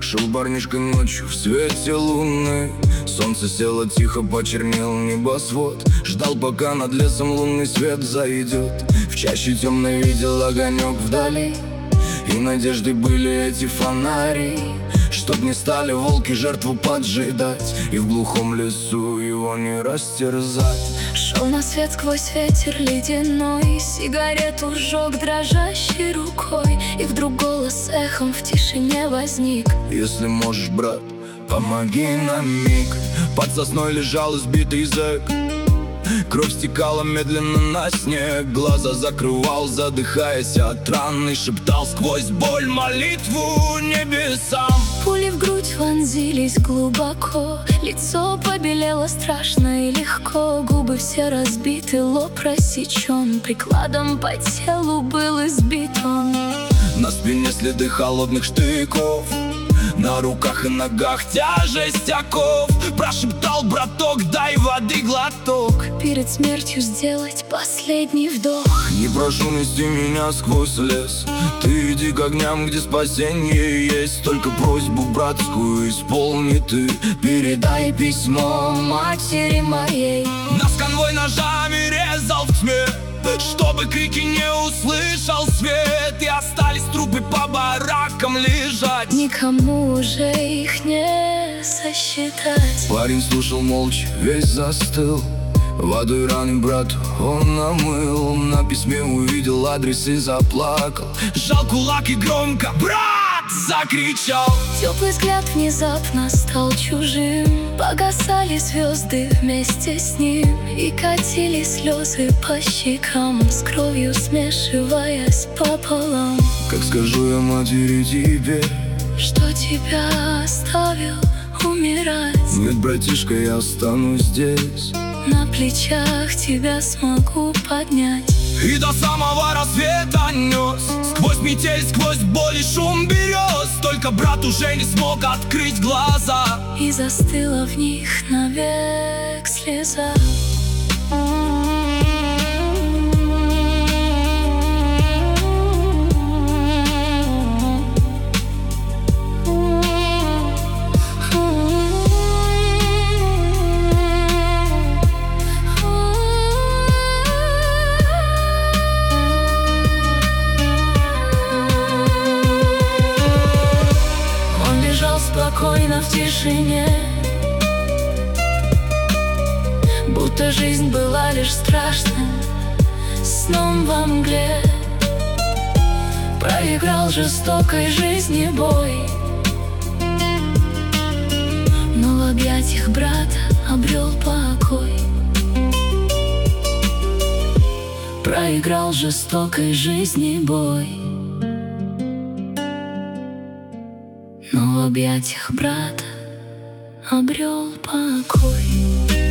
Шел парнишка ночью в свете луны. Солнце село, тихо почернел небосвод. Ждал, пока над лесом лунный свет зайдет. В чаще темной видел огонек вдали, и надежды были эти фонари, чтоб не стали волки жертву поджидать, и в глухом лесу его не растерзать. Шел на свет сквозь ветер ледяной, сигарету сжег дрожащей рукой, и вдруг голос эхом в тишине возник: если можешь, брат, помоги на миг. Под сосной лежал избитый зэк. Кровь стекала медленно на снег. Глаза закрывал, задыхаясь от ран, и шептал сквозь боль молитву небесам. Пули в грудь вонзились глубоко, лицо побелело страшно и легко. Губы все разбиты, лоб рассечен, прикладом по телу был избит он. На спине следы холодных штыков, на руках и ногах тяжесть оков. Прошептал: браток, дай воды глоток, перед смертью сделать последний вдох. не прошу нести меня сквозь лес. Ты иди к огням, где спасение есть. Только просьбу братскую исполни ты. Передай письмо матери моей. Нас конвой ножами резал в тьме, чтобы крики не услышал свет, и остались трупы по баракам лежать. Никому уже их не сосчитать. Парень слушал молча, весь застыл. Водой раны брату он намыл. На письме увидел адрес и заплакал. Сжал кулак и громко «Брат!» закричал. Теплый взгляд внезапно стал чужим. Погасали звезды вместе с ним, и катились слезы по щекам, с кровью смешиваясь пополам. Как скажу я матери тебе, что тебя оставил умирать? нет, братишка, я останусь здесь. На плечах тебя смогу поднять. И до самого рассвета нес, сквозь метель, сквозь боль и шум берез. Только брат уже не смог открыть глаза, и застыла в них навек слеза. Спокойно в тишине, будто жизнь была лишь страшным сном во мгле. Проиграл жестокой жизни бой, но в объятиях брата обрел покой. Проиграл жестокой жизни бой, но в объятиях брата обрел покой.